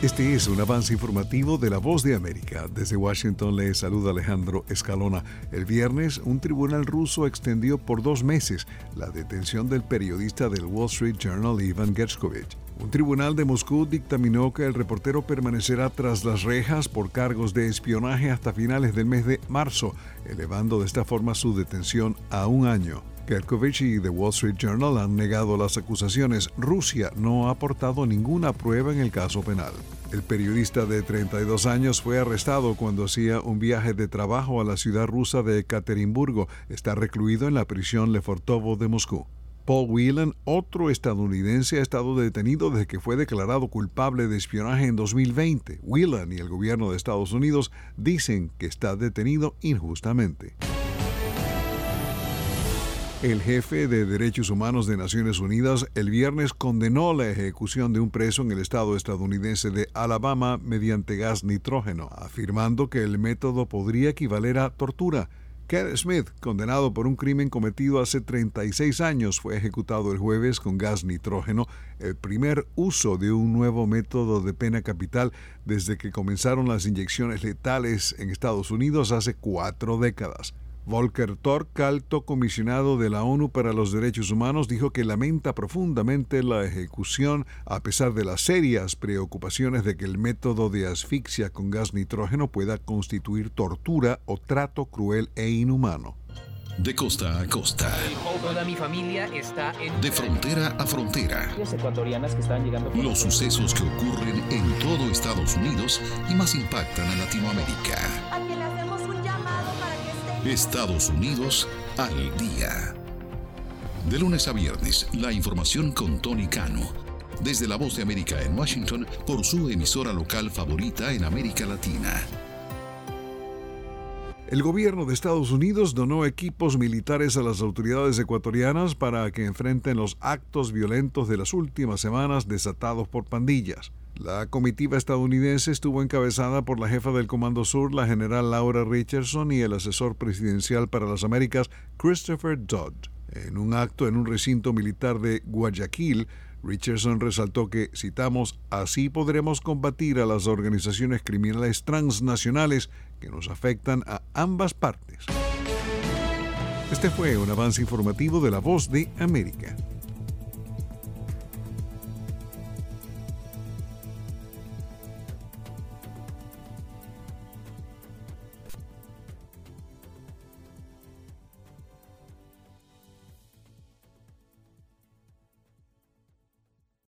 Este es un avance informativo de La Voz de América. Desde Washington le saluda Alejandro Escalona. El viernes, un tribunal ruso extendió por 2 meses la detención del periodista del Wall Street Journal Ivan Gershkovich. Un tribunal de Moscú dictaminó que el reportero permanecerá tras las rejas por cargos de espionaje hasta finales del mes de marzo, elevando de esta forma su detención a 1 año. Gershkovich y The Wall Street Journal han negado las acusaciones. Rusia no ha aportado ninguna prueba en el caso penal. El periodista de 32 años fue arrestado cuando hacía un viaje de trabajo a la ciudad rusa de Ekaterimburgo. Está recluido en la prisión Lefortovo de Moscú. Paul Whelan, otro estadounidense, ha estado detenido desde que fue declarado culpable de espionaje en 2020. Whelan y el gobierno de Estados Unidos dicen que está detenido injustamente. El jefe de Derechos Humanos de Naciones Unidas el viernes condenó la ejecución de un preso en el estado estadounidense de Alabama mediante gas nitrógeno, afirmando que el método podría equivaler a tortura. Kenneth Smith, condenado por un crimen cometido hace 36 años, fue ejecutado el jueves con gas nitrógeno, el primer uso de un nuevo método de pena capital desde que comenzaron las inyecciones letales en Estados Unidos hace 4 décadas. Volker Turk, alto comisionado de la ONU para los Derechos Humanos, dijo que lamenta profundamente la ejecución a pesar de las serias preocupaciones de que el método de asfixia con gas nitrógeno pueda constituir tortura o trato cruel e inhumano. De costa a costa. Toda mi familia está en... De frontera a frontera. Ecuatorianas que están llegando... Los sucesos que ocurren en todo Estados Unidos y más impactan a Latinoamérica. A que le hacemos un llamado para que esté... Estados Unidos al día. De lunes a viernes, la información con Tony Cano. Desde La Voz de América en Washington, por su emisora local favorita en América Latina. El gobierno de Estados Unidos donó equipos militares a las autoridades ecuatorianas para que enfrenten los actos violentos de las últimas semanas desatados por pandillas. La comitiva estadounidense estuvo encabezada por la jefa del Comando Sur, la general Laura Richardson, y el asesor presidencial para las Américas, Christopher Dodd. En un acto en un recinto militar de Guayaquil, Richardson resaltó que, citamos, así podremos combatir a las organizaciones criminales transnacionales que nos afectan a ambas partes. Este fue un avance informativo de La Voz de América.